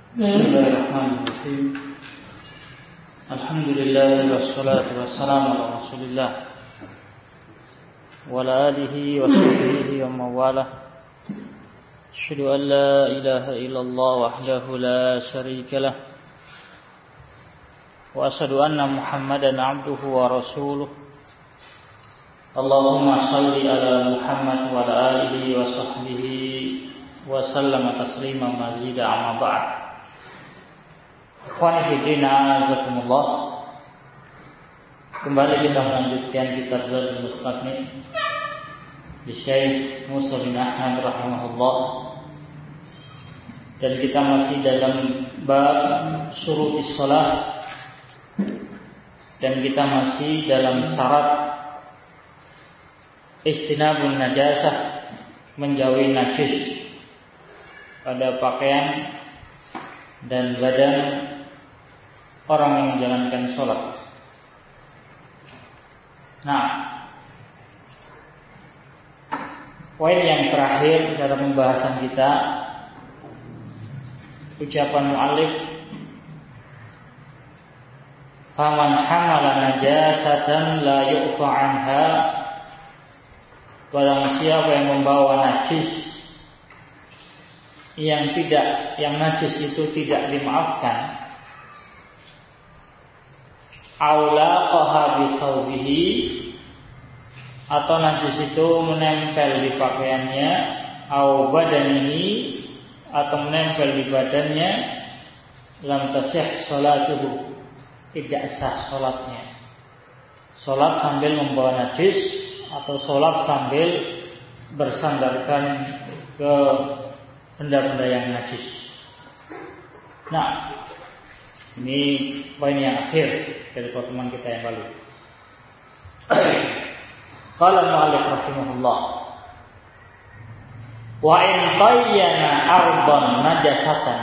Bismillahirrahmanirrahim. Alhamdulillah wassalatu wassalamu ala Rasulillah wa ala alihi wa sahbihi wa mawalah. Asyhadu an la ilaha illallah wahdahu la syarika lah wa asyhadu anna Muhammadan abduhu wa rasuluh. Allahumma shalli ala Muhammad wa ala alihi wa sahbihi wa sallama tasliman mazida amma ba'd. Ikhwani fillah, azakumullah. Kembali kita melanjutkan kitab Zadul Mustaqni di Syekh Musa bin Ahmad rahimahullah. Dan kita masih dalam bab syurutis shalah. Dan kita masih dalam syarat istinabun najasah, menjauhi najis pada pakaian dan badan orang yang menjalankan sholat. Nah, poin yang terakhir dalam pembahasan kita, ucapan mu'allif, faman hamala najasatan la yu'fa anha, barang siapa yang membawa najis yang najis itu tidak dimaafkan, aula qaha bisawbihi, atau najis itu menempel di pakaiannya, au badanihi, atau menempel di badannya, lam tasih salatuhu, tidak sah salatnya. Salat sambil membawa najis atau salat sambil bersandarkan ke benda-benda yang najis. Nah, ini poin yang akhir dari pertemuan kita yang lalu. Qala al-mu'allif rahimahullah, wa in tayyana ardan najasatan,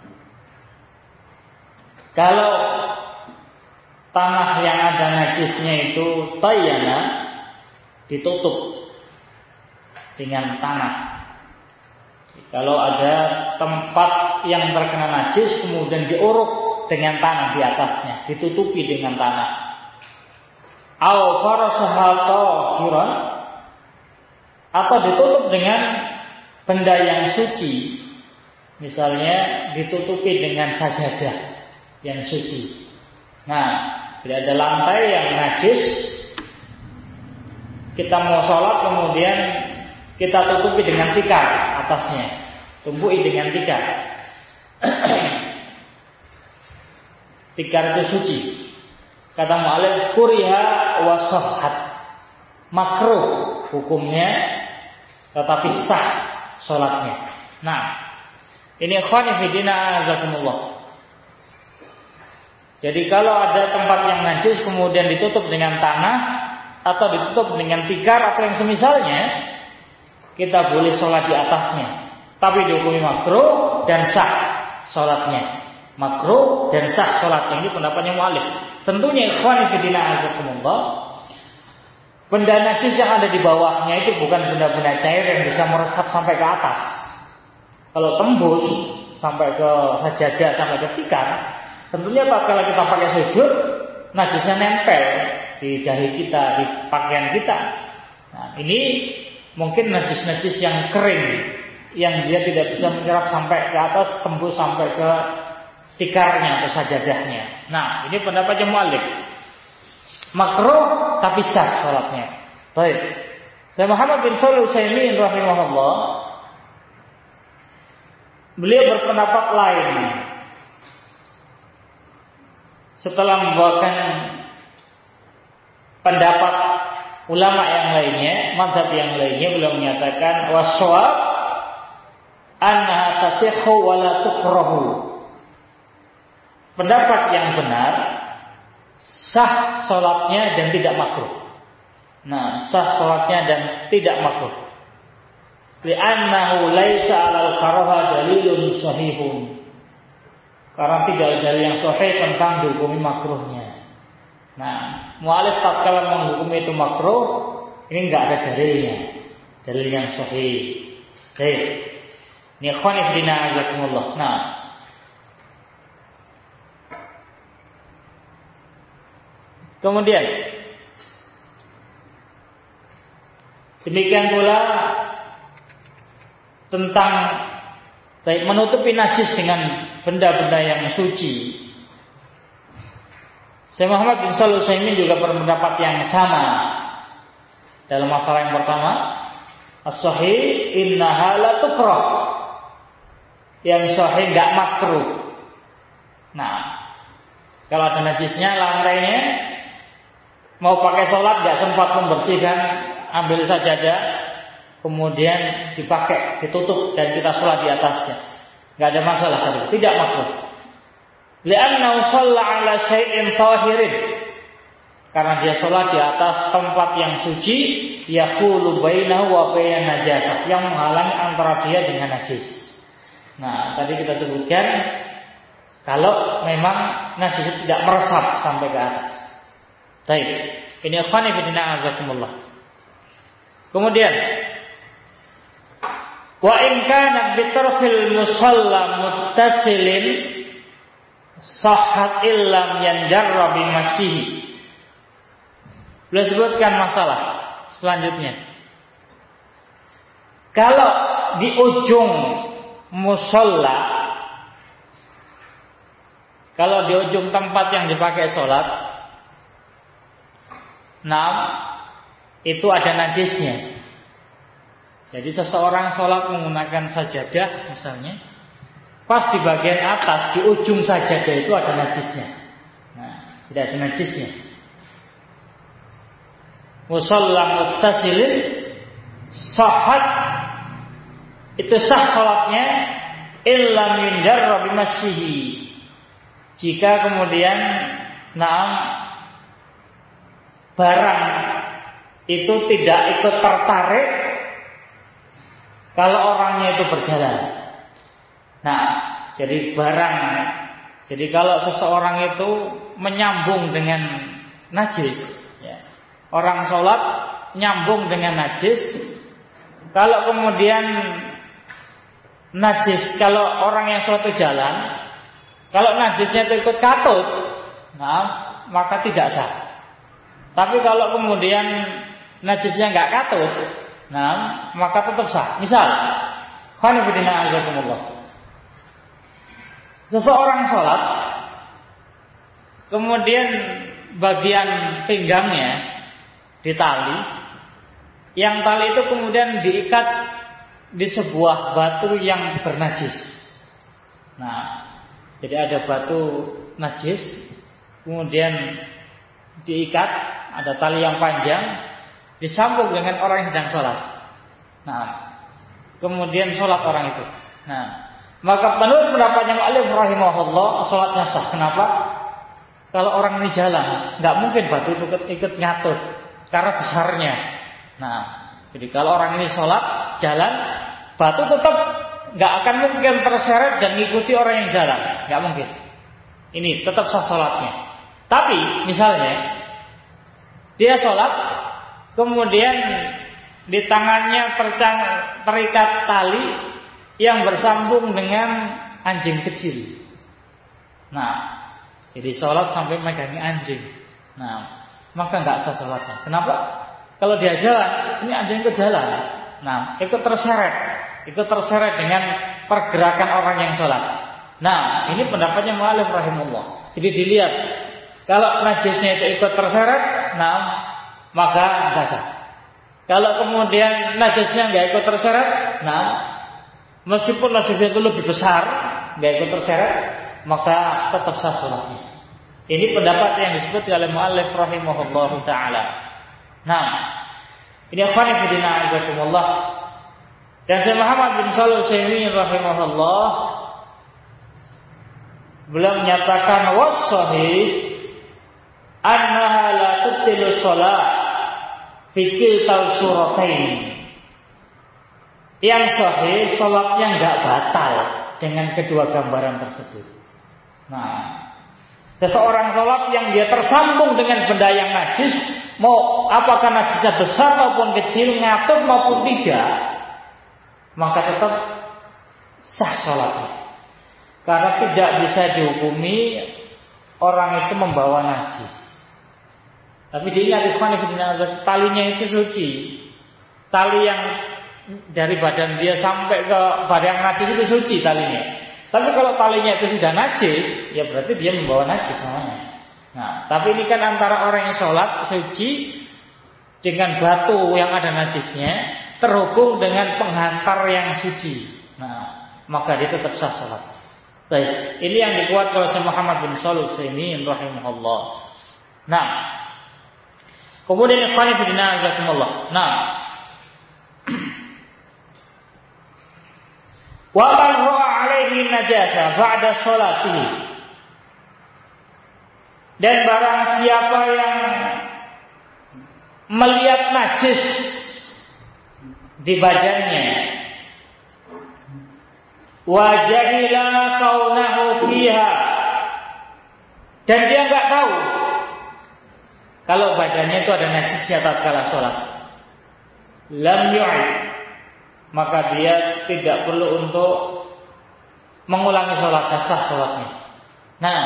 kalau tanah yang ada najisnya itu tayyana, ditutup dengan tanah. Kalau ada tempat yang terkena najis kemudian diuruk dengan tanah di atasnya, ditutupi dengan tanah. Aw farasaha tahiran, atau ditutup dengan benda yang suci. Misalnya ditutupi dengan sajadah yang suci. Nah, tidak ada lantai yang najis, kita mau sholat kemudian kita tutupi dengan tikar atasnya, tumbuhi dengan tikar. Tikar itu suci. Kata mu'allif, kuriha wa sahhat, makruh hukumnya tetapi sah sholatnya. Nah, ini ikhwani fillah azakumullah. Jadi kalau ada tempat yang najis kemudian ditutup dengan tanah atau ditutup dengan tikar atau yang semisalnya, kita boleh sholat di atasnya, tapi dihukumi makruh dan sah sholatnya. Makruh dan sah sholatnya, ini pendapatnya mu'allif. Tentunya ikhwani fillah azakumullah, benda najis yang ada di bawahnya itu bukan benda-benda cair yang bisa meresap sampai ke atas. Kalau tembus sampai ke sajadah, sampai ke tikar, tentunya kalau kita pakai sujud, najisnya nempel di dahi kita, di pakaian kita. Nah, ini mungkin najis-najis yang kering, yang dia tidak bisa menyerap sampai ke atas, tembus sampai ke tikarnya atau sajadahnya. Nah, ini pendapatnya mu'allif, makruh tapi sah sholatnya. Baik, Syekh Muhammad bin Shalih Al-Utsaimin rahimahullah, beliau berpendapat lain. Setelah membawakan pendapat ulama yang lainnya, mazhab yang lainnya, beliau menyatakan was-shawab annaha tasihhu wa la tukrahu. Pendapat yang benar, sah salatnya dan tidak makruh. Nah, sah salatnya dan tidak makruh. Li'annahu laisa 'alal karaha dalilun sahihun. Karena tidak ada dalil yang sahih tentang dihukumi makruhnya. Nah, mu'allif tatkala menghukumi itu makruh, ini enggak ada dalilnya, dalil yang sahih. Baik. Ini ikhwani fillah azakumullah. Nah, Kemudian demikian pula tentang menutupi najis dengan benda-benda yang suci. Syekh Muhammad bin Shalih Al-Utsaimin juga berpendapat yang sama dalam masalah yang pertama, as-sahih innaha la tukrah. Yang sahih enggak makruh. Nah, kalau ada najisnya lantainya, mau pakai sholat enggak sempat membersihkan, ambil sajadah, kemudian dipakai, ditutup dan kita sholat di atasnya, enggak ada masalah tadi, tidak makruh. Li'annahu shalla 'ala syai'in tahirin. Karena dia sholat di atas tempat yang suci, yaqulu bainahu wa bain najasah, yang menghalangi antara dia dengan najis. Nah, tadi kita sebutkan kalau memang najis itu tidak meresap sampai ke atas. Baik. Ini ikhwani fillah azakumullah. Kemudian wa in kana bitarfil musalla muttasilin sahhat illam yanjarra bimasyihi. Beliau sebutkan masalah selanjutnya. Kalau di ujung musalla, kalau di ujung tempat yang dipakai sholat, nah itu ada najisnya. Jadi seseorang sholat menggunakan sajadah misalnya, pas di bagian atas, di ujung sajadah itu ada najisnya. Nah, tidak ada najisnya. Musalla muttasilin sahhat, itu sah salatnya illam yunjarra bimasyihi. Jika kemudian barang itu tidak ikut tertarik kalau orangnya itu berjalan. Nah, jadi kalau seseorang itu menyambung dengan najis, ya, orang sholat nyambung dengan najis, kalau kemudian najis, kalau orang yang sholat itu jalan, kalau najisnya itu ikut katut, nah maka tidak sah. Tapi kalau kemudian najisnya nggak katut, nah maka tetap sah. Misal, khonibidina azakumullah, seseorang sholat, kemudian bagian pinggangnya ditali, yang tali itu kemudian diikat di sebuah batu yang bernajis. Nah, jadi ada batu najis, kemudian diikat, ada tali yang panjang, disambung dengan orang yang sedang sholat. Nah, kemudian sholat orang itu. Nah, maka menurut pendapatnya mu'allif rahimahullah, sholatnya sah. Kenapa? Kalau orang ini jalan, nggak mungkin batu itu ikut nyatut karena besarnya. Nah, jadi kalau orang ini sholat jalan, batu tetap nggak akan mungkin terseret dan mengikuti orang yang jalan, nggak mungkin. Ini tetap sah sholatnya. Tapi misalnya dia sholat, kemudian di tangannya terikat tali yang bersambung dengan anjing kecil. Nah, jadi sholat sampai megangi anjing. Nah, maka nggak sah sholatnya. Kenapa? Kalau dia jalan, ini anjing ikut jalan. Nah, ikut terseret dengan pergerakan orang yang sholat. Nah, ini pendapatnya mu'allif rahimullah. Jadi dilihat, kalau najisnya itu ikut terseret, nah maka nggak sah. Kalau kemudian najisnya nggak ikut terseret, nah meskipun najisnya itu lebih besar, nggak ikut terseret, maka tetap sah sholatnya. Ini pendapat yang disebut oleh mu'allif rahimahullah ta'ala. Nah, ini akhwani fillah azakumullah. Dan Syekh Muhammad bin Shalih Al-Utsaimin rahimahullah, beliau menyatakan was-sahih annaha la tubtilu shalah fi kiltal suratain. Yang sahih, salatnya enggak batal dengan kedua gambaran tersebut. Nah, seseorang salat yang dia tersambung dengan benda yang najis, mau apakah najisnya besar maupun kecil, ngatut maupun tidak, maka tetap sah salatnya. Karena tidak bisa dihukumi orang itu membawa najis. Tapi diingat ikhwan fillah, talinya itu suci. Tali yang dari badan dia sampai ke badan yang najis itu suci talinya. Tapi kalau talinya itu sudah najis, ya berarti dia membawa najis namanya. Nah, tapi ini kan antara orang yang sholat suci dengan batu yang ada najisnya terhubung dengan penghantar yang suci. Nah, maka dia tetap sah sholat. Baik, ini yang dikuatkan oleh Syekh Muhammad bin Shalih Al-Utsaimin rahimahullah. Nah, kemudian ikhwan fillah jazakumullah. Nah, wa man ra'a 'alaihi najasa ba'da sholatihi. Dan barang siapa yang melihat najis di badannya, wa jahila kaunahu fiha, dan dia enggak tahu kalau badannya itu ada najisnya tatkala sholat, lam yu'id, maka dia tidak perlu untuk mengulangi sholat, sah sholatnya. Nah,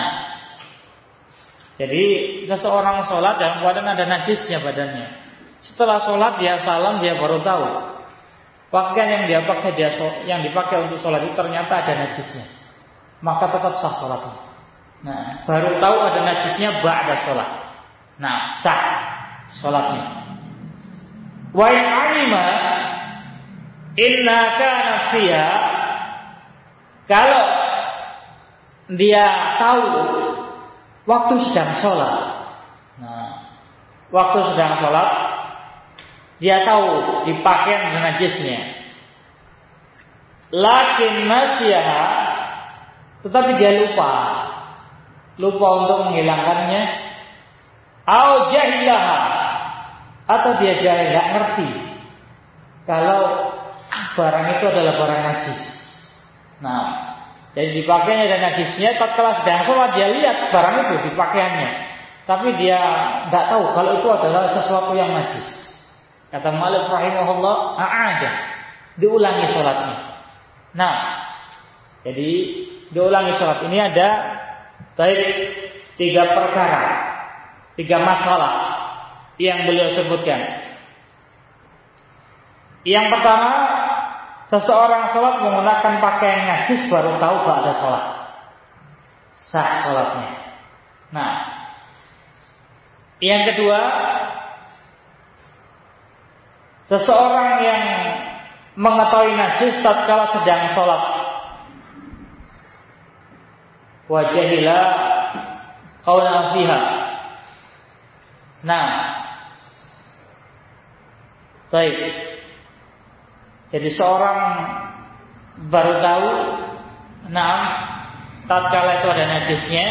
jadi seseorang sholat dalam keadaan ada najisnya badannya. Setelah sholat dia salam, dia baru tahu pakaian yang dia pakai, yang dipakai untuk sholat itu ternyata ada najisnya. Maka tetap sah sholatnya. Nah, baru tahu ada najisnya ba'da sholat. Nah, sah sholatnya. Wa in 'alima inna kana fiha, kalau dia tahu waktu sedang sholat. Nah, waktu sedang sholat dia tahu di pakaian ada najisnya. Lakin nasyaha, tetapi dia lupa untuk menghilangkannya. Au jahilaha, atau dia jahil, nggak ngerti kalau barang itu adalah barang najis. Nah, jadi di pakaiannya ada najisnya. Tatkala sedang sholat dia lihat barang itu di pakaiannya, tapi dia nggak tahu kalau itu adalah sesuatu yang najis. Kata Malik rahimahullah, a'ada, diulangi sholatnya. Nah, jadi diulangi sholat ini ada baik 3 perkara, 3 masalah yang beliau sebutkan. Yang pertama, seseorang sholat menggunakan pakaian najis baru tahu bahwa ada sholat, sah sholatnya. Nah, yang kedua, seseorang yang mengetahui najis tatkala sedang sholat, wajahila qaula fiha. Nah, baik. Jadi seorang baru tahu, nah, tatkala itu ada najisnya.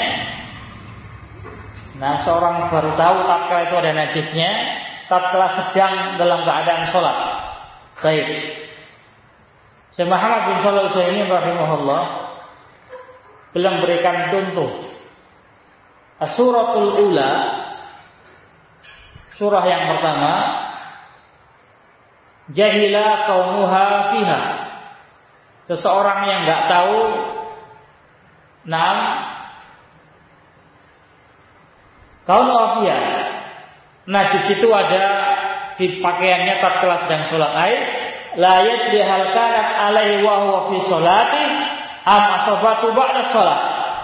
Nah, seorang baru tahu tatkala itu ada najisnya, tatkala sedang dalam keadaan sholat. Baik. Syekh Muhammad bin Shalih Al-Utsaimin rahimahullah beliau memberikan contoh. As-suratul ula, surah yang pertama, jahila qaumuha fiha. Seseorang yang enggak tahu, qaumuha fiha, najis itu ada di pakaiannya tatkala sedang sholat. La yadri hal kanat alaihi wa huwa fi sholati am asabatu ba'da sholat.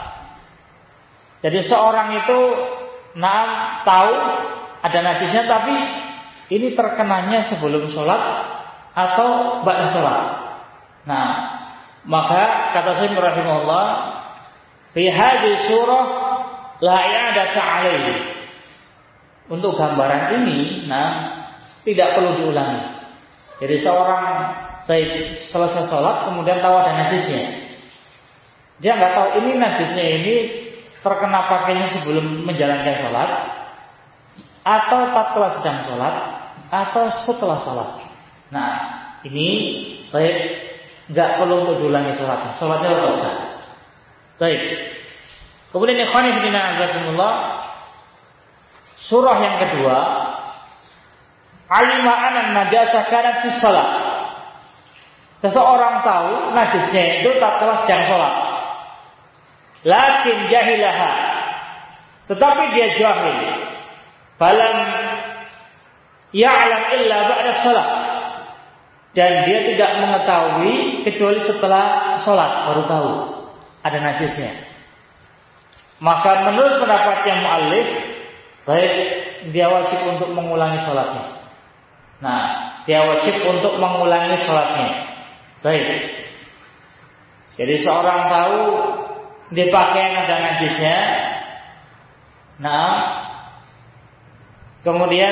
Jadi seorang itu tahu ada najisnya, tapi ini terkenanya sebelum sholat atau ba'da sholat. Nah, maka kata Syekh rahimahullah, fi hadhihi surah la i'adata alaihi. Untuk gambaran ini, tidak perlu diulangi. Jadi seorang selesai sholat kemudian tahu ada najisnya, dia nggak tahu ini najisnya ini terkena pakainya sebelum menjalankan sholat, atau tatkala sedang sholat, atau setelah sholat. Nah, ini nggak perlu untuk diulangi sholatnya. Sholatnya tetap sah. Baik. Kemudian ikhwan fillah azakumullah, surah yang kedua, alima anan najasa kanat fi shalah. Seseorang tahu najisnya itu tatkala sedang sholat. Lakin jahilaha, tetapi dia jahil. falam ya'lam illa ba'da shalah, dan dia tidak mengetahui kecuali setelah sholat baru tahu ada najisnya. Maka menurut pendapatnya muallif, baik dia wajib untuk mengulangi sholatnya. Nah, dia wajib untuk mengulangi sholatnya. Baik. Jadi seorang tahu di pakaian ada najisnya. Nah, kemudian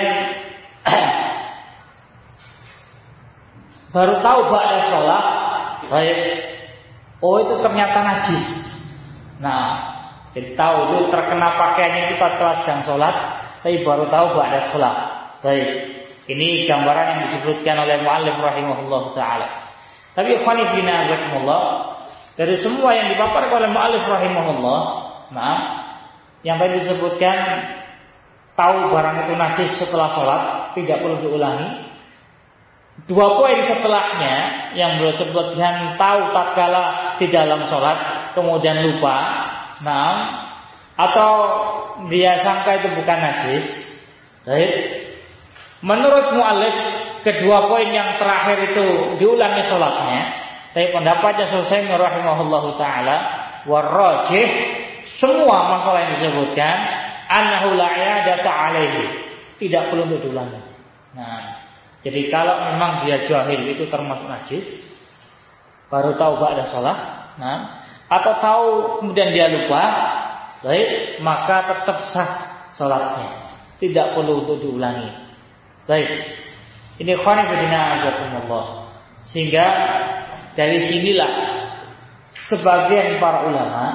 baru tahu ba'da sholat, baik. Oh, itu ternyata najis. Nah, jadi tahu itu terkena pakaiannya itu tatkala sedang sholat, tapi baru tahu ba'da sholat. Baik. Ini gambaran yang disebutkan oleh muallif rahimahullah taala. Tapi ikhwani fillah azakumullah, dari semua yang dipaparkan oleh muallif rahimahullah, maaf, yang tadi disebutkan tahu barang itu najis setelah sholat tidak perlu diulangi. Dua poin setelahnya yang beliau sebutkan, tahu tatkala di dalam sholat kemudian lupa, nah, atau dia sangka itu bukan najis. Baik. Menurut muallif, kedua poin yang terakhir itu diulangi sholatnya. Tapi pendapatnya Syafi'i rahimahullahu taala warrajih, semua masalah yang disebutkan annahu la i'adata alaihi, tidak perlu diulangi. Nah, jadi kalau memang dia jahil itu termasuk najis, baru tahu ba'da sholat, nah, atau tahu kemudian dia lupa, baik, maka tetap sah sholatnya, tidak perlu untuk diulangi. Baik, ini ikhwan fillah azakumullah. Sehingga dari sinilah sebagian para ulama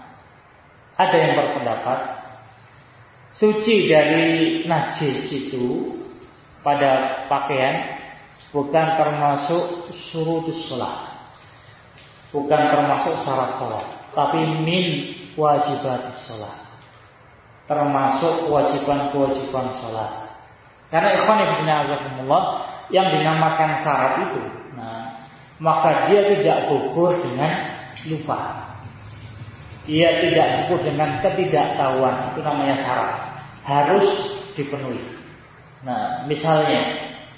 ada yang berpendapat suci dari najis itu pada pakaian bukan termasuk syurutus sholat, bukan termasuk syarat sholat, tapi min wajibatis sholat, termasuk kewajiban-kewajiban sholat. Karena ikhwan fillah azakumullah, yang dinamakan syarat itu, nah, maka dia tidak gugur dengan lupa, dia tidak gugur dengan ketidaktahuan, itu namanya syarat, harus dipenuhi. Nah, misalnya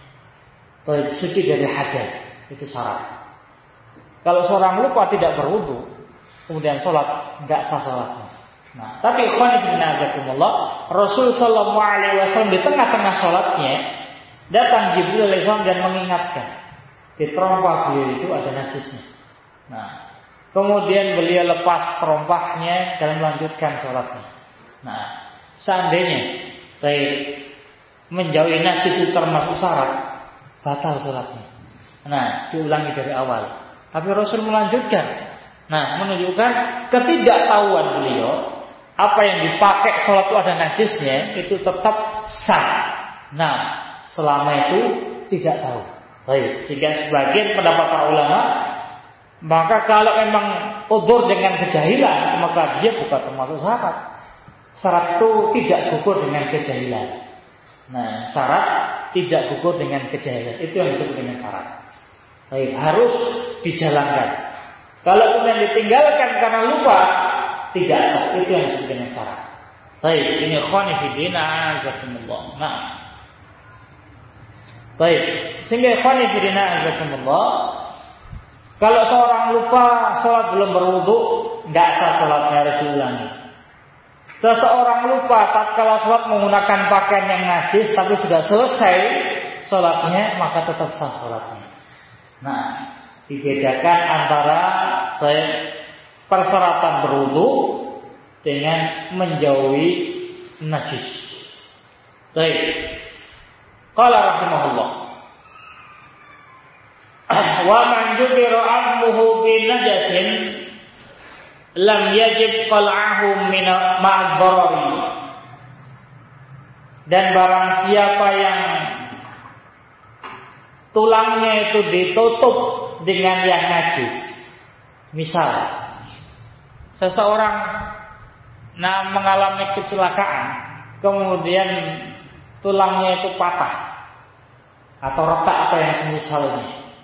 suci dari hadas, itu syarat. Kalau seorang lupa tidak berwudu kemudian sholat, enggak sah sholatnya. Nah, tapi ikhwan fillah azakumullah, Rasul sallallahu alaihi wasallam di tengah-tengah sholatnya datang Jibril alaihi salam dan mengingatkan, di terompah beliau itu ada najisnya. Nah, kemudian beliau lepas terompahnya dan melanjutkan sholatnya. Nah, seandainya menjauhi najis itu termasuk syarat, batal sholatnya. Nah, diulangi dari awal. Tapi Rasul melanjutkan. Nah, menunjukkan ketidaktahuan beliau, apa yang dipakai sholat itu ada najisnya, itu tetap sah. Nah, selama itu tidak tahu. Baik, sehingga sebagian pendapat para ulama, maka kalau memang udzur dengan kejahilan, maka dia bukan termasuk syarat. Syarat itu tidak gugur dengan kejahilan. Nah, syarat tidak gugur dengan kejahilan, itu yang disebut dengan syarat. Baik, harus dijalankan. Kalau kemudian ditinggalkan karena lupa, tidak sah, itu yang disebut dengan syarat. Baik, ini ikhwani fillah azakumullah. Nah, baik, sehingga ikhwani fillah azakumullah, kalau seorang lupa sholat belum berwudu, tidak sah sholatnya, harus diulangi. Seseorang lupa tatkala sholat menggunakan pakaian yang najis, tapi sudah selesai sholatnya, maka tetap sah sholatnya. Nah, dibedakan antara persyaratan berwudu dengan menjauhi najis. Baik. Qala rahimahullah, wa man jubira ammuhu bi najasin lam yajib qal'ahu min ma'ad-darari. Dan barang siapa yang tulangnya itu ditutup dengan yang najis, misal seseorang mengalami kecelakaan, kemudian tulangnya itu patah atau retak atau yang semisalnya,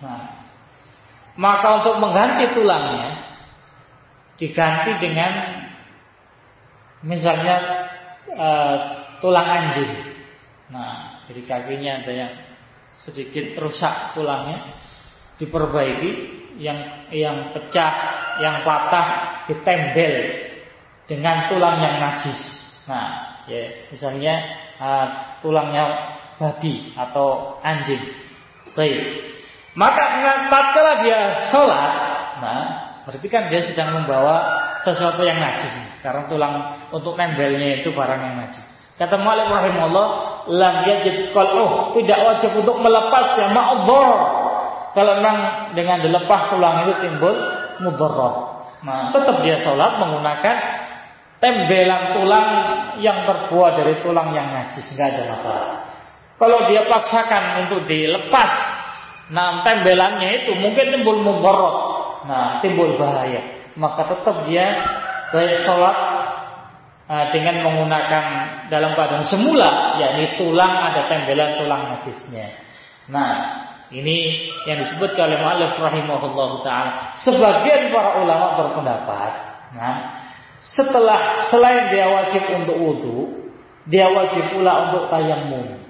maka untuk mengganti tulangnya diganti dengan misalnya tulang anjing. Nah, jadi kakinya ada yang sedikit rusak tulangnya, diperbaiki, yang pecah, yang patah ditempel dengan tulang yang najis. Nah, ya misalnya tulangnya babi atau anjing. Baik. Maka tatkala dia sholat, nah berarti kan dia sedang membawa sesuatu yang najis, karena tulang untuk nempelnya itu barang yang najis. Kata Malik rahimahullah, lam yajib qal'uh, tidak wajib untuk melepas ya ma'dhar. Kalau memang dengan dilepas tulang itu timbul mudharrah. Nah, tetap dia sholat menggunakan tembelan tulang yang terbuat dari tulang yang najis, enggak ada masalah. Kalau dia paksakan untuk dilepas, nah tembelannya itu mungkin timbul mudharrah. Nah, timbul bahaya. Maka tetap dia sholat dengan menggunakan dalam keadaan semula, yakni tulang ada tembelan tulang najisnya. Nah, ini yang disebut oleh mu'allif rahimahullahu ta'ala. Sebagian para ulama berpendapat, nah, selain dia wajib untuk wudu, dia wajib pula untuk tayammum.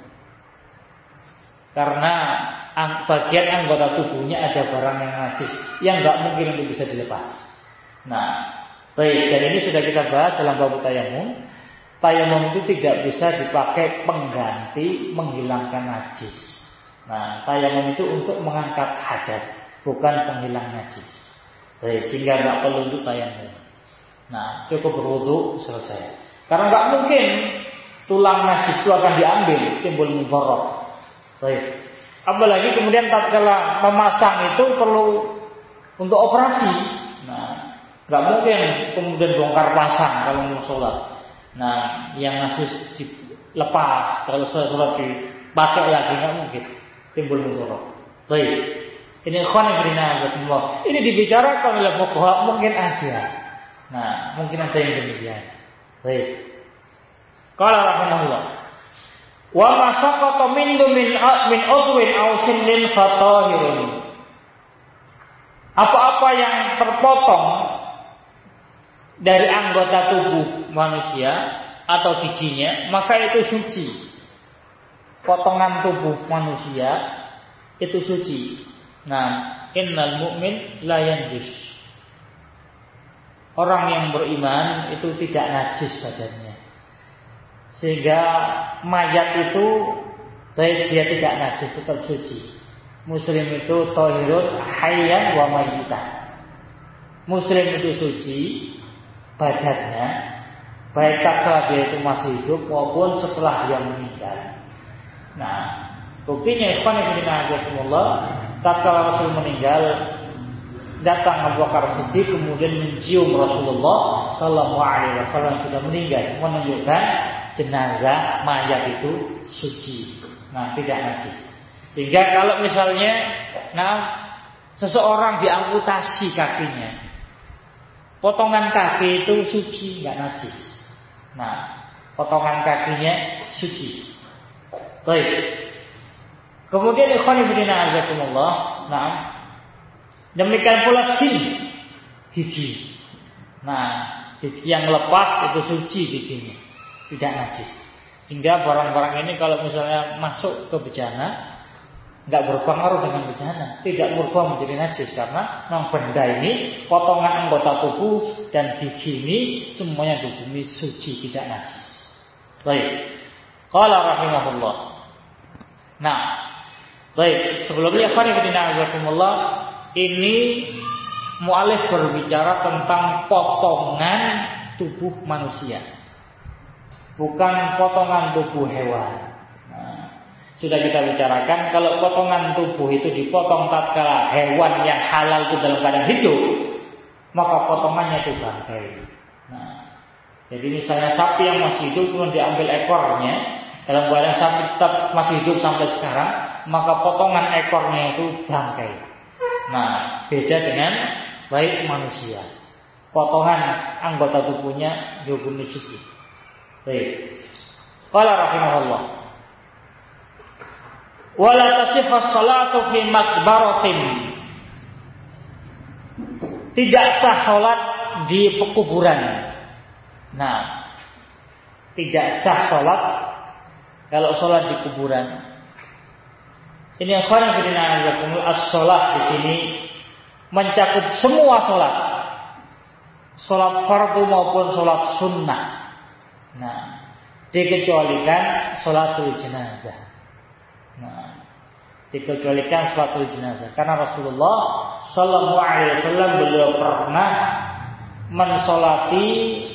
Karena bagian anggota tubuhnya ada barang yang najis yang enggak mungkin untuk bisa dilepas. Nah, baik, dan ini sudah kita bahas dalam bab tayammum. Tayammum itu tidak bisa dipakai pengganti menghilangkan najis. Nah, tayammum itu untuk mengangkat hadas, bukan penghilang najis. Baik, sehingga enggak perlu untuk tayammum. Nah, cukup berwudu selesai. Karena enggak mungkin tulang najis itu akan diambil, timbul mudharrah. Baik. Apalagi kemudian tatkala memasang itu perlu untuk operasi. Nah, nggak mungkin kemudian bongkar pasang kalau mau sholat. Nah, yang najis dilepas, kalau sholat dipakai lagi nggak mungkin, timbul mudharrah. Baik. Ini ikhwan fillah azakumullah. Ini dibicarakan oleh fuqaha, mungkin ada. Nah, mungkin ada yang demikian. Baik. Qala rahimahullah, wa masaqata min udwin aw sinnin fatahirun. Apa-apa yang terpotong dari anggota tubuh manusia atau giginya, maka itu suci. Potongan tubuh manusia itu suci. Nah, innal mu'min la yanjus. Orang yang beriman itu tidak najis badannya. Sehingga mayat itu baik dia tidak najis, tetap suci. Muslim itu thahirun hayyan wa mayyitan. Muslim itu suci badannya, baik tatkala dia itu masih hidup maupun setelah dia meninggal. Nah, buktinya ikhwan fillah azakumullah, tatkala Rasul meninggal, datang Abu Bakar Siddiq kemudian mencium Rasulullah sallallahu alaihi wasallam sudah meninggal, menunjukkan jenazah mayat itu suci, nah tidak najis. Sehingga kalau misalnya, nah seseorang diamputasi kakinya, potongan kaki itu suci, nggak najis. Nah, potongan kakinya suci. Baik. Kemudian ikhwan fillah azakumullah, nah demikian pula sin, gigi. Nah, gigi yang lepas itu suci giginya, tidak najis. Sehingga barang-barang ini kalau misalnya masuk ke bejana, nggak berpengaruh dengan bejana, tidak berubah menjadi najis, karena memang benda ini, potongan anggota tubuh dan gigi ini semuanya dihukumi suci, tidak najis. Baik. Qala rahimahullah. Nah, baik, sebelumnya azakumullah, ini mu'alif berbicara tentang potongan tubuh manusia, bukan potongan tubuh hewan. Sudah kita bicarakan, kalau potongan tubuh itu dipotong tatkala hewan yang halal itu dalam keadaan hidup, maka potongannya itu bangkai. Nah, jadi misalnya sapi yang masih hidup kemudian diambil ekornya, dalam keadaan sapi tetap masih hidup sampai sekarang, maka potongan ekornya itu bangkai. Nah, beda dengan baik manusia, potongan anggota tubuhnya dihukumi suci. Baik. Qala rahimahullah, wala tasihhu sholatu fi maqbaratin. Tidak sah sholat di pekuburan. Nah, tidak sah sholat kalau sholat di kuburan. Ini akhwan fillah azakumul as-sholat di sini mencakup semua sholat. Sholat fardu maupun sholat sunnah. Nah, dikecualikan sholatul jenazah. Nah, dikecualikan sholatul jenazah karena Rasulullah sallallahu alaihi wasallam beliau pernah mensolati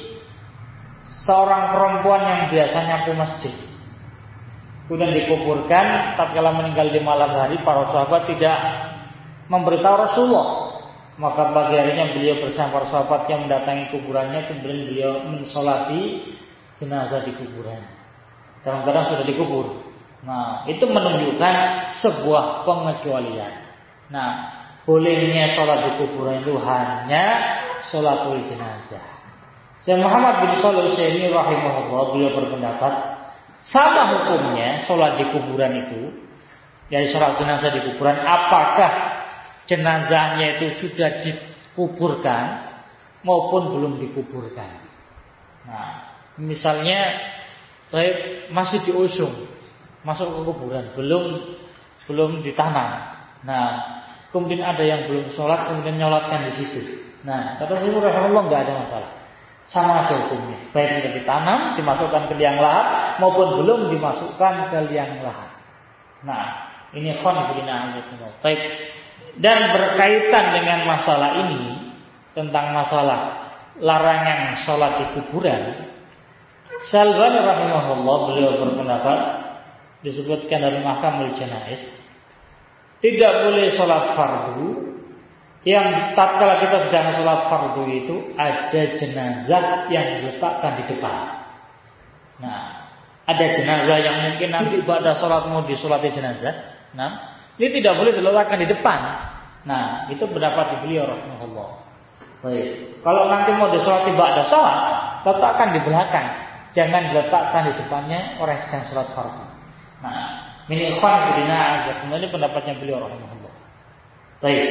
seorang perempuan yang biasanya ke masjid. Kemudian dikuburkan, tatkala meninggal di malam hari, para sahabat tidak memberitahu Rasulullah. Maka pagi harinya beliau bersama para sahabat yang mendatangi kuburannya, kemudian beliau mensolati jenazah di kuburan. Dalam keadaan sudah dikubur. Nah, itu menunjukkan sebuah pengecualian. Nah, bolehnya sholat di kuburan itu hanya sholatul jenazah. Syekh Muhammad bin Shalih Al-Utsaimin rahimahullah beliau berpendapat sama hukumnya sholat di kuburan itu, dari sholat jenazah di kuburan, apakah jenazahnya itu sudah dikuburkan maupun belum dikuburkan. Nah, misalnya masih diusung masuk ke kuburan, belum ditanam. Nah, kemudian ada yang belum sholat, kemudian nyolatkan di situ. Nah, kata Syekh rahimahullah nggak ada masalah. Sama aja hukumnya. Baik sudah ditanam, dimasukkan ke liang lahat, maupun belum dimasukkan ke liang lahat. Nah, ini khonfilina azakumullah. Baik. Dan berkaitan dengan masalah ini, tentang masalah larangan sholat di kuburan, Syalbani rahimahullah beliau berpendapat, disebutkan dalam Ahkamul Janaiz, tidak boleh sholat fardu yang tatkala kita sedang sholat fardu itu ada jenazah yang diletakkan di depan. Nah, ada jenazah yang mungkin nanti pada sholat mau disolati jenazah. Nah, ini tidak boleh diletakkan di depan. Nah, itu pendapat beliau rahimahullah. Baik. Kalau nanti mau disolati ba'da sholat, letakkan di belakang. Jangan diletakkan di depannya orang yang sedang sholat fardu. Nah, ini ikhwan fillah azakumullah, ini pendapatnya beliau rahimahullah. Baik.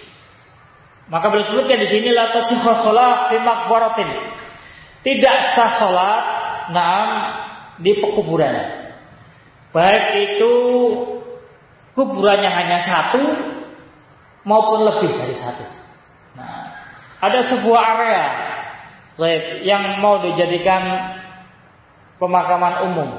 Maka beliau sebutkan di sini la tasihhu shalah fi maqbaratin. Tidak sah salat di pekuburan. Baik itu kuburannya hanya satu maupun lebih dari satu. Nah, ada sebuah area yang mau dijadikan pemakaman umum,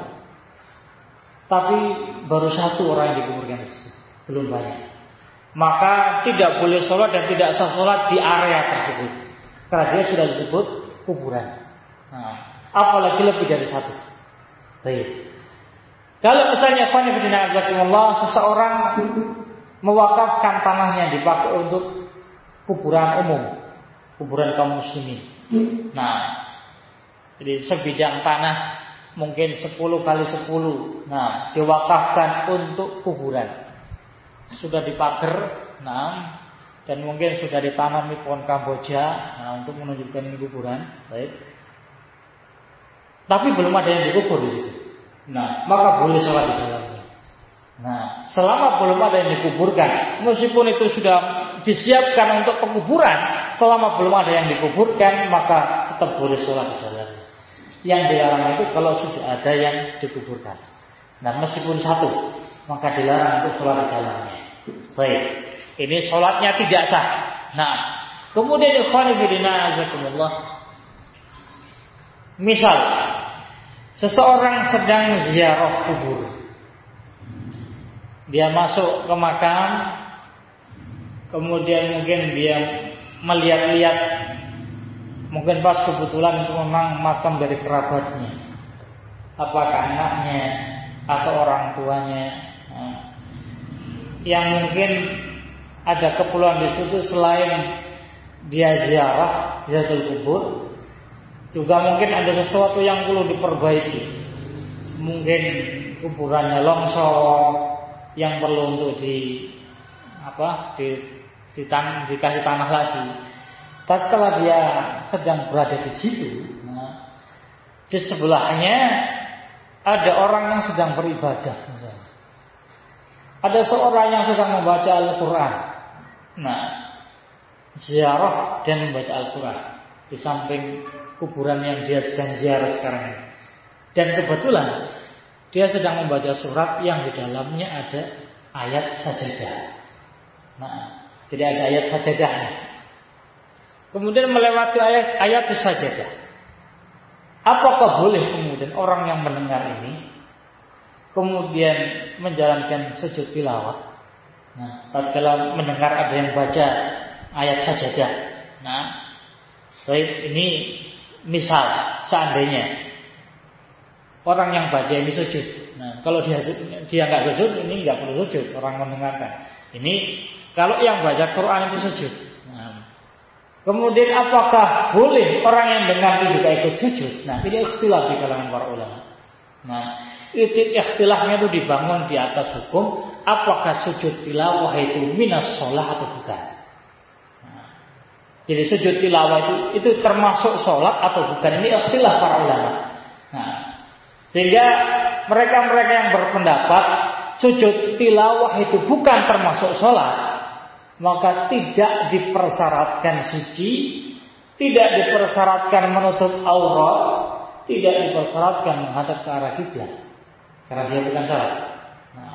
tapi baru satu orang yang dikuburkan di situ, belum banyak. Maka tidak boleh sholat dan tidak sah sholat di area tersebut, karena dia sudah disebut kuburan. Nah, apalagi lebih dari satu. Baik. Kalau misalnya seseorang mewakafkan tanahnya dipakai untuk kuburan umum, kuburan kaum muslimin. Nah, jadi sebidang tanah mungkin 10 kali 10. Nah, diwakafkan untuk kuburan. Sudah dipager, dan mungkin sudah ditanami pohon kamboja, untuk menunjukkan ini kuburan, baik. Tapi belum ada yang dikubur di situ. Nah, maka boleh sholat di dalamnya. Nah, selama belum ada yang dikuburkan, meskipun itu sudah disiapkan untuk penguburan, selama belum ada yang dikuburkan, maka tetap boleh sholat di dalamnya. Yang dilarang itu kalau sudah ada yang dikuburkan. Nah, meskipun satu, maka dilarang untuk sholat di dalamnya. Baik, ini sholatnya tidak sah. Nah, kemudian ikhwan fillah azakumullah, misal seseorang sedang ziarah kubur, dia masuk ke makam, kemudian mungkin dia melihat-lihat, mungkin pas kebetulan itu memang makam dari kerabatnya, apakah anaknya atau orang tuanya, yang mungkin ada keperluan di situ selain dia ziaratul kubur, juga mungkin ada sesuatu yang perlu diperbaiki. Mungkin kuburannya longsor yang perlu untuk dikasih tanah lagi. Tatkala dia sedang berada di situ, di sebelahnya ada orang yang sedang beribadah. Ada seorang yang sedang membaca Al-Quran. Nah, ziarah dan membaca Al-Quran di samping kuburan yang dia sedang ziarah sekarang ini. Dan kebetulan dia sedang membaca surat yang di dalamnya ada ayat sajadah. Nah, tidak ada ayat sajadahnya. Kemudian melewati ayat sajadah. Apakah boleh kemudian orang yang mendengar ini kemudian menjalankan sujud tilawah? Nah, tatkala mendengar ada yang baca ayat sajadah. Nah, baik, ini misal seandainya orang yang baca ini sujud. Nah, kalau dia nggak sujud, ini nggak perlu sujud. Orang mendengarkan. Ini kalau yang baca Quran itu sujud. Nah, kemudian apakah boleh orang yang dengar itu juga ikut sujud? Nah, ini ikhtilaf di kalangan para ulama. Nah, ikhtilafnya itu dibangun di atas hukum apakah sujud tilawah itu minas sholah atau bukan. Nah, jadi sujud tilawah itu termasuk sholat atau bukan, ini ikhtilaf para ulama. Nah, sehingga mereka-mereka yang berpendapat sujud tilawah itu bukan termasuk sholat, maka tidak dipersyaratkan suci, tidak dipersyaratkan menutup aurat, tidak dipersyaratkan menghadap ke arah kiblat, karena dia bukan sholat. Nah,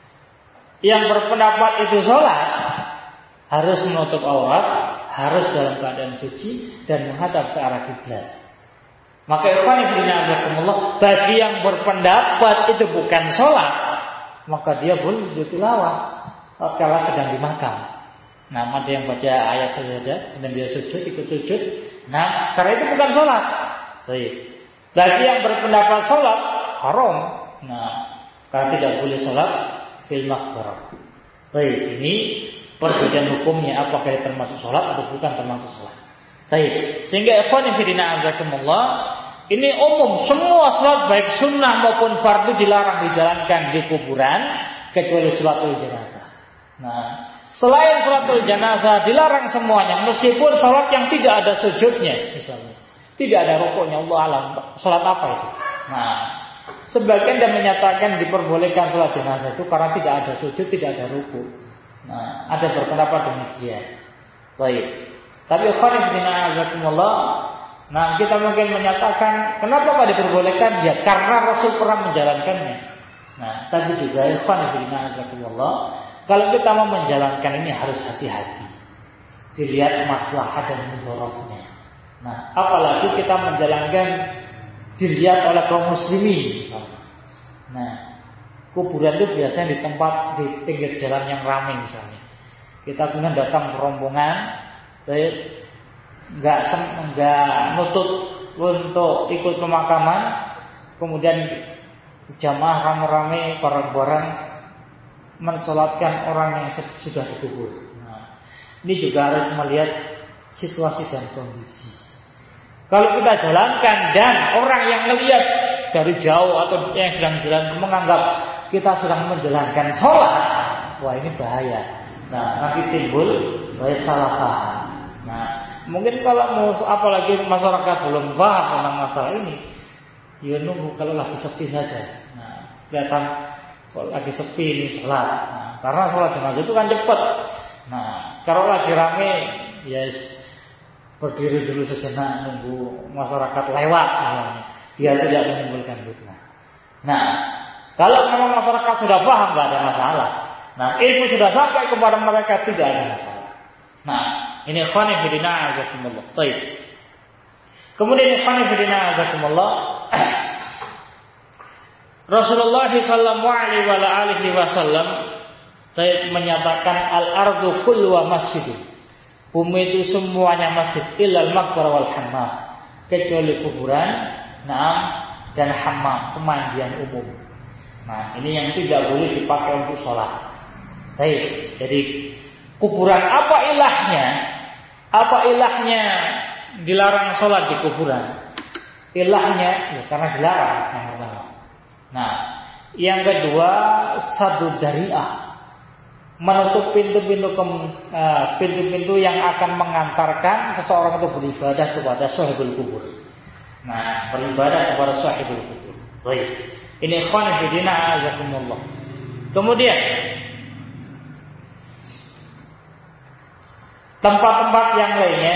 yang berpendapat itu sholat harus menutup aurat, harus dalam keadaan suci dan menghadap ke arah kiblat. Maka ikhwan fillah azakumullah, bagi yang berpendapat itu bukan sholat, maka dia boleh sujud tilawah kalau sedang di makam. Nah, ada yang baca ayat saja dan dia sujud, ikut sujud. Nah, karena itu bukan sholat. Baik. Bagi yang berpendapat sholat haram. Nah, karena tidak boleh sholat fil maqbarah. Baik, ini perbedaan hukumnya, apakah termasuk sholat atau bukan termasuk sholat. Baik, sehingga ikhwan fillah azakumullah, ini umum semua sholat baik sunnah maupun fardu dilarang dijalankan di kuburan kecuali sholatul jenazah. Nah, selain sholatul jenazah dilarang semuanya, meskipun sholat yang tidak ada sujudnya, misalnya tidak ada rukuknya, Allah alam, sholat apa itu? Nah, sebagian dan menyatakan diperbolehkan sholat jenazah itu karena tidak ada sujud, tidak ada ruku. Nah, ada berpendapat demikian. Baik. Tapi ikhwan fillah azakumullah, nah kita mungkin menyatakan kenapa kok diperbolehkan? Ya karena Rasul pernah menjalankannya. Nah, tapi juga ikhwan fillah azakumullah, kalau kita mau menjalankan ini harus hati-hati. Dilihat maslahat dan mudaratnya. Nah, apalagi kita menjalankan dilihat oleh kaum muslimin misalnya. Nah, kuburan itu biasanya di tempat di pinggir jalan yang ramai misalnya. Kita kemudian datang rombongan, nggak nutut untuk ikut pemakaman, kemudian jamaah rame-rame bareng-bareng mensolatkan orang yang sudah dikubur. Nah, ini juga harus melihat situasi dan kondisi. Kalau kita jalankan dan orang yang melihat dari jauh atau yang sedang jalan menganggap kita sedang menjalankan sholat, wah ini bahaya. Nah, nanti timbul baik salah paham. Nah, mungkin kalau apalagi masyarakat belum paham tentang masalah ini, ya nunggu kalau lagi sepi saja. Nah, kelihatan kalau lagi sepi ini sholat. Nah, karena sholat jenazah itu kan cepat. Nah, kalau lagi rame, ya berdiri dulu sejenak nunggu masyarakat lewat, biar tidak menimbulkan fitnah. Nah, kalau memang masyarakat sudah paham, nggak ada masalah. Nah, ilmu sudah sampai kepada mereka, tidak ada masalah. Nah, ini ikhwan fillah azakumullah. Baik. Kemudian ikhwan fillah azakumullah, Rasulullah sallallahu alaihi wasallam menyatakan al-ardu kulluha masjid. Bumi itu semuanya masjid illal maqbarah wal hammam, kecuali kuburan, naam, dan hammam, pemandian umum. Nah, ini yang tidak boleh dipakai untuk sholat. Baik, jadi kuburan apa ilahnya? Apa ilahnya dilarang sholat di kuburan? Ilahnya ya karena dilarang yang pertama. Nah, yang kedua sadud dari'ah, menutup pintu-pintu yang akan mengantarkan seseorang itu beribadah kepada sahibul kubur. Nah, beribadah kepada sahibul kubur. Baik. Ini ikhwan fillah azakumullah. Kemudian tempat-tempat yang lainnya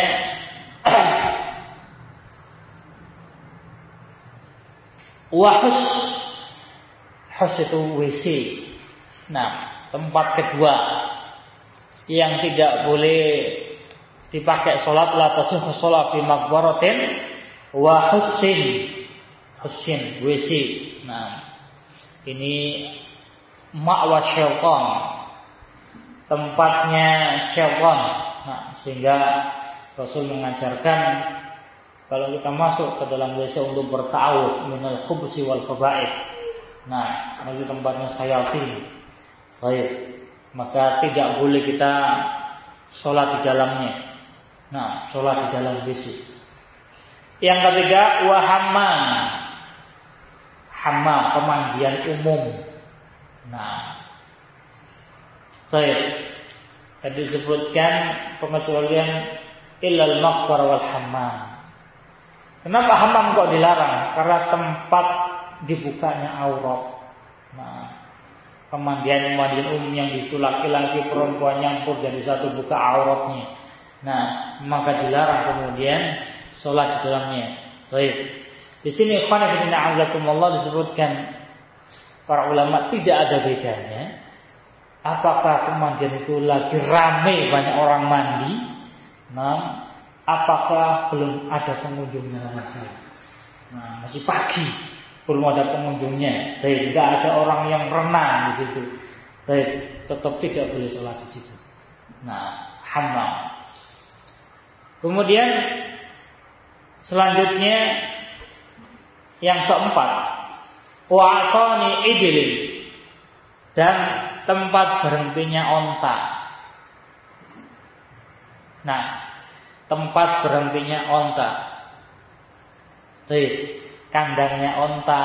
wahus Hus itu WC. Nah, tempat kedua yang tidak boleh dipakai sholat, la tasihhu sholat fi maqbaratin wa hussin. Hussin WC. Nah, ini ma'wa syaitan, tempatnya syaitan. Nah, sehingga Rasul mengajarkan kalau kita masuk ke dalam WC untuk berta'awudz minal khubusi wal khaba'ith. Nah, itu tempatnya syayatin. Baik, maka tidak boleh kita sholat di dalamnya. Nah, sholat di dalam WC. Yang ketiga, wa hammam. Hammam, pemandian umum. Nah, baik. Tadi disebutkan pengecualian illal maqbar wal hammam. Kenapa hammam kok dilarang? Karena tempat dibukanya aurat. Nah, pemandian umum yang itu laki-laki perempuan nyampur dari satu buka auratnya. Nah, maka dilarang kemudian sholat di dalamnya. Baik. Di sini ikhwan fillah azakumullah disebutkan para ulama tidak ada bedanya. Apakah pemandian itu lagi ramai banyak orang mandi? Nah, apakah belum ada pengunjungnya sama sekali? Nah, masih pagi. Belum ada pengunjungnya, baik, tidak ada orang yang renang di situ, baik, tetap tidak boleh sholat di situ. Nah, hammam. Kemudian selanjutnya yang keempat, wa'atani ibilin, dan tempat berhentinya onta. Nah, tempat berhentinya onta, baik. Kandangnya onta,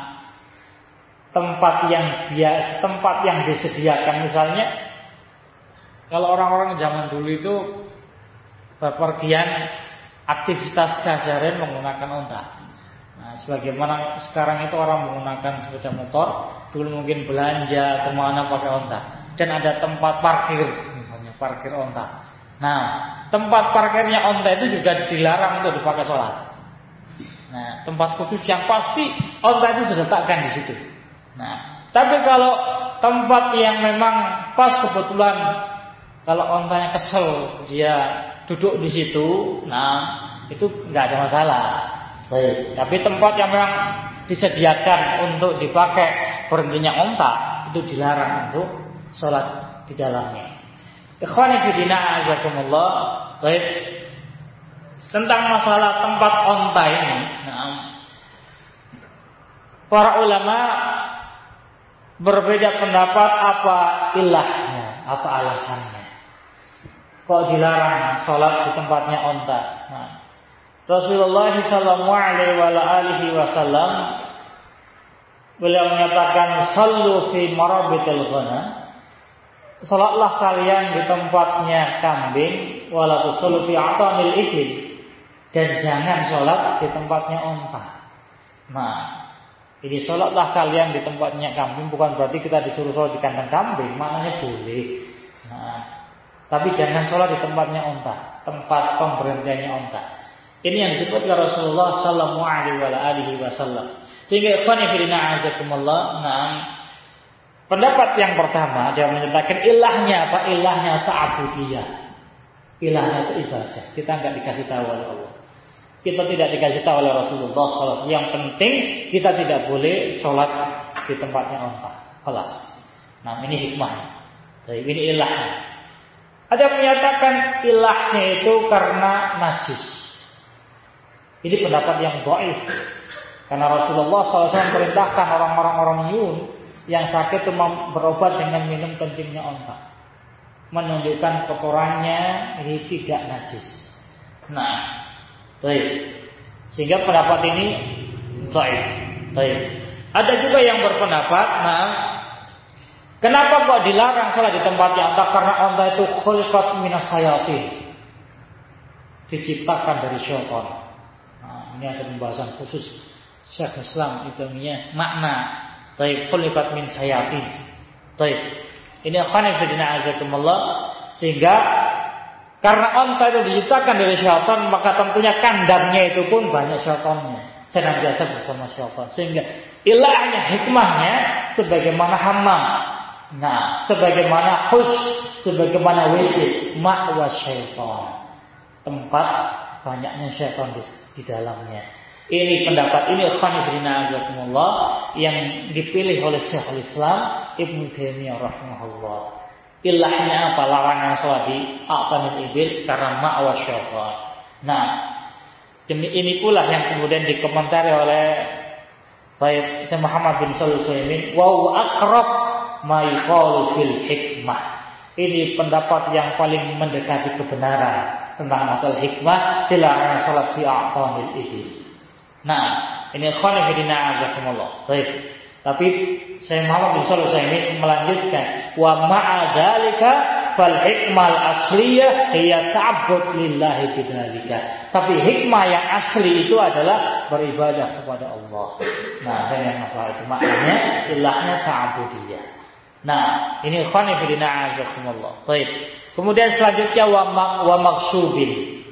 tempat yang biasa, tempat yang disediakan. Misalnya, kalau orang-orang zaman dulu itu bepergian aktivitas keseharian menggunakan onta. Nah, sebagaimana sekarang itu orang menggunakan sepeda motor, dulu mungkin belanja kemana pakai onta. Dan ada tempat parkir, misalnya parkir onta. Nah, tempat parkirnya onta itu juga dilarang untuk dipakai sholat. Nah, tempat khusus yang pasti onta itu sudah diletakkan di situ. Nah, tapi kalau tempat yang memang pas kebetulan kalau ontanya kesel dia duduk di situ, nah itu nggak ada masalah. Baik. Tapi tempat yang memang disediakan untuk dipakai berhentinya onta itu dilarang untuk sholat di dalamnya. Ikhwani fillah azakumullah. Baik. Tentang masalah tempat onta ini, para ulama berbeda pendapat apa ilahnya, apa alasannya. Kok dilarang sholat di tempatnya onta? Nah, Rasulullah SAW beliau menyatakan sallu fi marabitil ghanam. Sholatlah kalian di tempatnya kambing, wala tusallu fi atamil ibil. Dan jangan sholat di tempatnya onta. Nah, ini sholatlah kalian di tempatnya kambing, bukan berarti kita disuruh sholat di kandang kambing, maknanya boleh. Nah, tapi jangan sholat di tempatnya onta, tempat pemberhentiannya onta. Ini yang disebut oleh Rasulullah Sallallahu Alaihi Wasallam. Sehingga ikhwan fillah azakumullah. Nah, pendapat yang pertama dia menyatakan ilahnya apa? Ilahnya ta'budiyah. Ilahnya itu ibadah. Kita enggak dikasih tahu oleh Allah. Kita tidak dikasih tahu oleh Rasulullah SAW. Yang penting kita tidak boleh sholat di tempatnya onta. Kelas. Nah, ini hikmahnya. Jadi ini ilahnya. Ada yang menyatakan ilahnya itu karena najis. Ini pendapat yang dhaif. Karena Rasulullah SAW perintahkan orang-orang Yun yang sakit itu berobat dengan minum kencingnya onta. Menunjukkan kotorannya ini tidak najis. Nah, baik. Sehingga pendapat ini dhaif. Baik. Ada juga yang berpendapat, nah, kenapa kok dilarang sholat di tempatnya onta? Karena onta itu khuliqat minas sayatin, diciptakan dari syaitan. Nah, ini ada pembahasan khusus Syekh Islam itu namanya makna baik khuliqat min sayatin. Baik. Ini akan azakumullah. Sehingga karena onta itu diciptakan dari syaitan, maka tentunya kandangnya itu pun banyak syaitannya. senantiasa bersama syaitan. Sehingga ilahnya, hikmahnya sebagaimana hammam. Nah, sebagaimana hus, sebagaimana WC, ma'wa syaitan. Tempat banyaknya syaitan di dalamnya. Ini pendapat ini khonibina azakumullah yang dipilih oleh Syekhul Islam Ibnu Taimiyah rahimahullah. Ilahnya apa? Larangan sholat di aqtanil ibil karena ma'wa syaitan. Nah, demi ini pula yang kemudian dikomentari oleh Syekh Muhammad bin Shalih Al-Utsaimin, wa huwa aqrab ma yuqalu fil hikmah. Ini pendapat yang paling mendekati kebenaran tentang masalah hikmah dilarang salat fi aqtanil ibil. Nah, ini ikhwan fillah azakumullah. Baik. Tapi Syekh Muhammad bin Shalih Al-Utsaimin melanjutkan, wa ma'a dzalika fal hikmal asliyah hiya ta'abbud lillahi bidzalika. Tapi hikmah yang asli itu adalah beribadah kepada Allah. Nah, dan yang masalah itu maknanya ilahnya ta'abudiyah. Nah, ini ikhwan fillah azakumullah. Baik. Kemudian selanjutnya wa maksubin.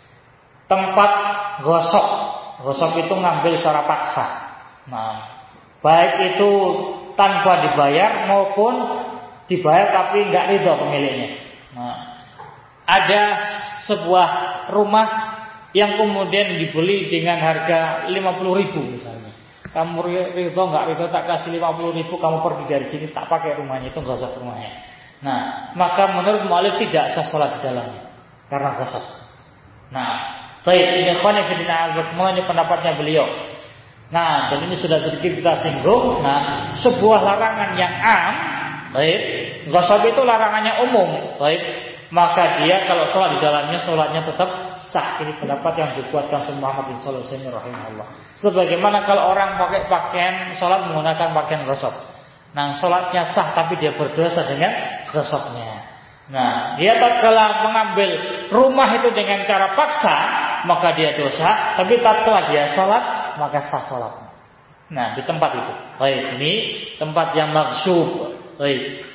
Tempat gosok. Gosok itu ngambil secara paksa. Nah, baik itu tanpa dibayar maupun dibayar tapi enggak ridho pemiliknya. Nah, ada sebuah rumah yang kemudian dibeli dengan harga 50.000 misalnya. Kamu ridho enggak ridho tak kasih 50.000, kamu pergi dari sini tak pakai rumahnya, itu gosok rumahnya. Nah, maka menurut mu'alif tidak sah salat di dalamnya karena gosok. Nah, baik, ini ikhwan fillah azakumullah, ini pendapatnya beliau. Nah, dan ini sudah sedikit kita singgung. Nah, sebuah larangan yang am, baik, gosok itu larangannya umum, baik, maka dia kalau sholat di dalamnya sholatnya tetap sah. Ini pendapat yang dikuatkan Syekh Muhammad bin Shalih Al-Utsaimin rahimahullah. Sebagaimana kalau orang pakai pakaian sholat menggunakan pakaian gosok, nah sholatnya sah tapi dia berdosa dengan gosoknya. Nah, dia tatkala mengambil rumah itu dengan cara paksa, maka dia dosa. Tapi tatkala dia sholat, maka sah sholatnya. Nah, di tempat itu. Baik, ini tempat yang maksub. Baik.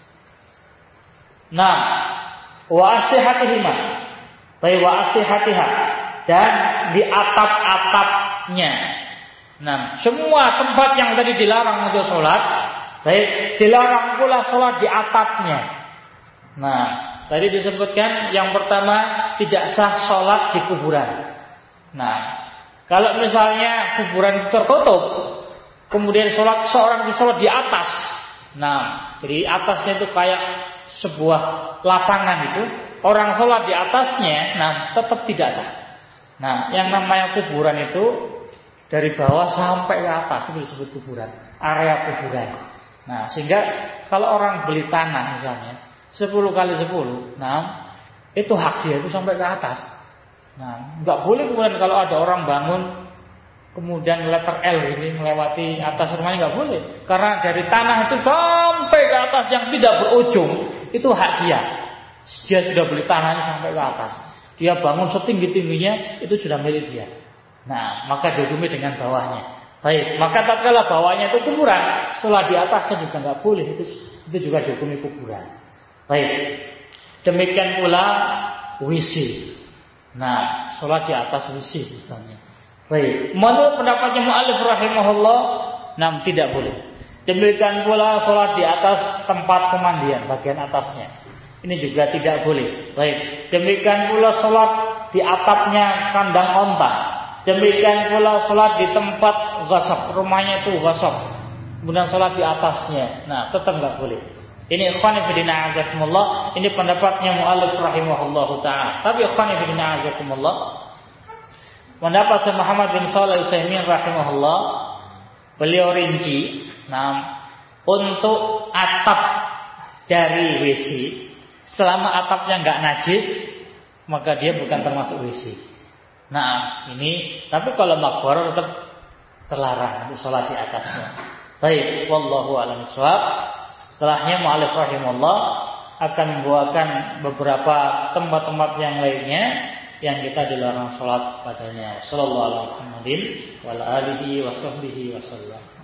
Nah, wa astihatihima. Baik, wa astihatiha. Dan di atap-atapnya. Nah, semua tempat yang tadi dilarang untuk sholat, baik, dilarang pula sholat di atapnya. Nah, tadi disebutkan yang pertama tidak sah sholat di kuburan. Nah, kalau misalnya kuburan itu tertutup, kemudian seorang sholat di atas. Nah, jadi atasnya itu kayak sebuah lapangan itu, orang sholat di atasnya, nah tetap tidak sah. Nah, yang namanya kuburan itu dari bawah sampai ke atas itu disebut kuburan, area kuburan. Nah, sehingga kalau orang beli tanah misalnya 10 kali 10, nah itu hak dia itu sampai ke atas. Nah, nggak boleh kemudian kalau ada orang bangun kemudian letter L ini melewati atas rumahnya, nggak boleh. Karena dari tanah itu sampai ke atas yang tidak berujung itu hak dia. Dia sudah beli tanahnya sampai ke atas. Dia bangun setinggi-tingginya itu sudah milik dia. Nah, maka dihukumi dengan bawahnya. Baik, maka tatkala bawahnya itu kuburan, setelah di atasnya juga nggak boleh, itu juga dihukumi kuburan. Baik, demikian pula WC. Nah, sholat di atas WC misalnya. Baik, menurut pendapatnya mu'alif rahimahullah, nah tidak boleh. Demikian pula sholat di atas tempat pemandian, bagian atasnya. Ini juga tidak boleh. Baik, demikian pula sholat di atapnya kandang onta. Demikian pula sholat di tempat ghasab, rumahnya itu ghasab. Kemudian sholat di atasnya, nah tetap nggak boleh. Ini ikhwan fillah azakumullah, ini pendapatnya mu'alif rahimahullahu ta'ala. Tapi ikhwan fillah azakumullah, pendapat Syekh Muhammad bin Shalih Al-Utsaimin rahimahullah, beliau rinci, nah, untuk atap dari WC, selama atapnya enggak najis, maka dia bukan termasuk WC. Nah, ini, tapi kalau makbaro tetap terlarang untuk sholat di atasnya. Baik, wallahu a'lam bishawab. Setelahnya mu'alif rahimahullah akan membawakan beberapa tempat-tempat yang lainnya yang kita dilarang sholat padanya. Sallallahu alaihi wa sallam.